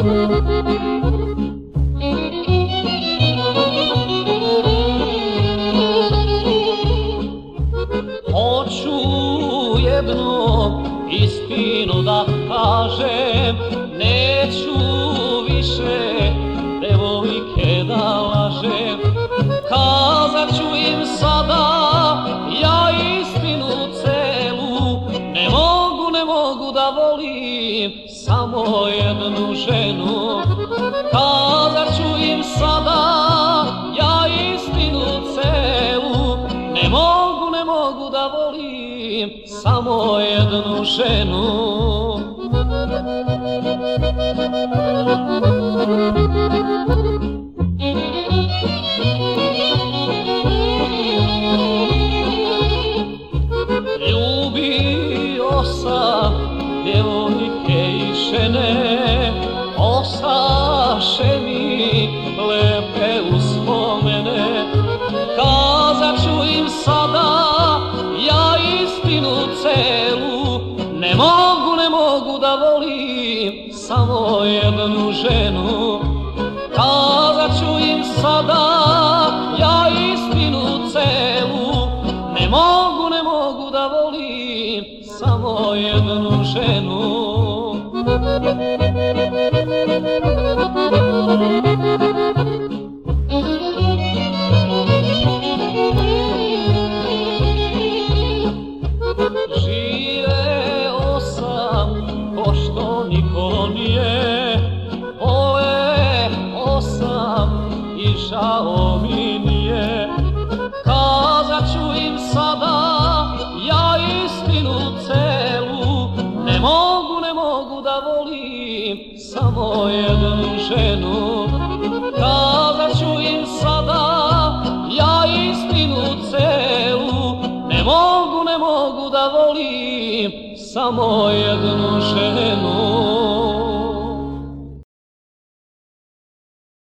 Hoću jednu istinu da kažem, neću više devojke da lažem. Kazat ću im sada ja istinu celu, ne mogu da volim samo jednu ženu. Kazat ću im sada ja istinu celu, ne mogu da volim samo jednu ženu. Ljubio sam djevojke i žene, ostaše mi lepe uspomene. Kazat ću im sada ja istinu celu, ne mogu da volim samo jednu ženu. Kazat ću im sada ja istinu celu, ne mogu da volim samo jednu ženu. Živeo sam pošto niko nije, voleo sam i žao mi nije. Kazat ću im sada ja istinu celu, ne mogu da volim samo jednu ženu. Kazat ću im sada ja istinu celu, ne mogu da volim samo jednu ženu.